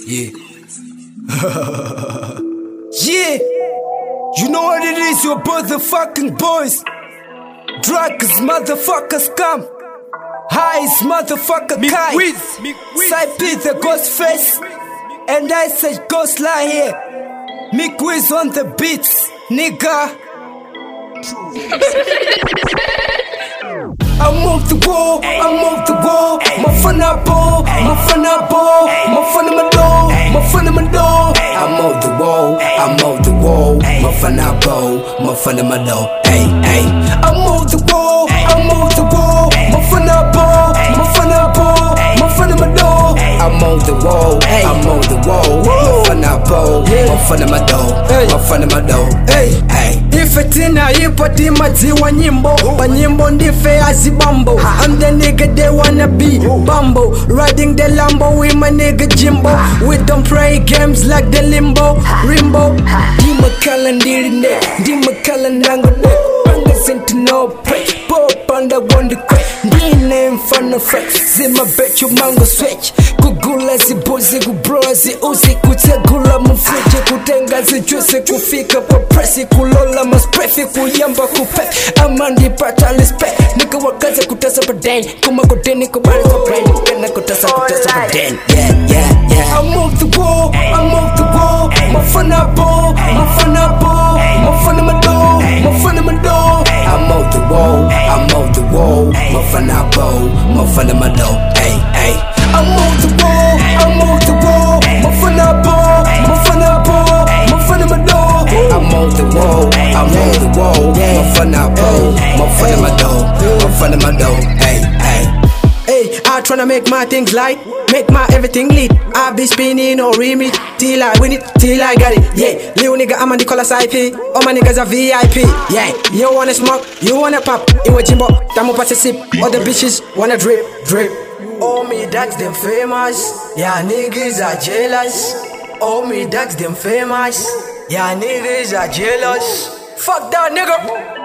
Yeah. Yeah. You know what it is, your motherfucking boys. Drugs, motherfuckers come. Highs, motherfucker Kai. Side B, the ghost face. And I said ghost lie here. Mick Wiz on the beats, nigga. I'm off the wall, I'm off the wall. My fun up ball, my fun up ball. My fun in my door, my fun in my door. I'm off the wall, I'm off the wall. My fun up ball, my fun in my door. Hey, hey. I'm off the wall, I'm off the wall. My fun up ball, my fun up ball. My fun in my door. I'm on the wall, I'm on the wall. My fun up ball, my fun in my door. My fun in my door. Hey, hey. Ife tina ipo timaziwa nyimbo Banyimbo ndife azibambo I'm the nigga they wanna be Bambo Riding the Lambo with my nigga Jimbo We don't play games like the Limbo Rimbo Dima kalandiri ne Dima kalandango ne Banga senti no break Pop on the one the crack Dine mfano fresh Zima bet you mango switch Kugula zibuzi kubroa zi uzi Kutegula mufriji Kutenga zi juicy Kufika pa presi Kulola masprefi Kuyamba kufet Amandi pata respect Nika wakaza kutasa paden Kuma kuteni kubali kwa brain Kana kutasa paden Yeah, yeah, yeah I'm off the wall, I'm off the wall My fun up ball, my fun up ball My fun in my door, my fun in my door I'm off the wall, I'm off the wall My fun up ball, my fun in my door Hey, hey I'm off the wall, I'm off the wall My fun up ball, my fun up ball My fun in my door I'm off the wall, I'm off the wall My fun up ball, my fun in my door My fun in my door, hey, hey Hey, I tryna make my things light, make my everything lit. I be spinning or remix till I win it, till I got it. Yeah, little nigga, I'm on the color side P. All my niggas are VIP. Yeah, you wanna smoke, you wanna pop. Iwe Jimbo, tamu pass a sip. All the bitches wanna drip, drip. Oh me, that's them famous. Yeah, niggas are jealous. Oh me, that's them famous. Yeah, niggas are jealous. Fuck that nigga.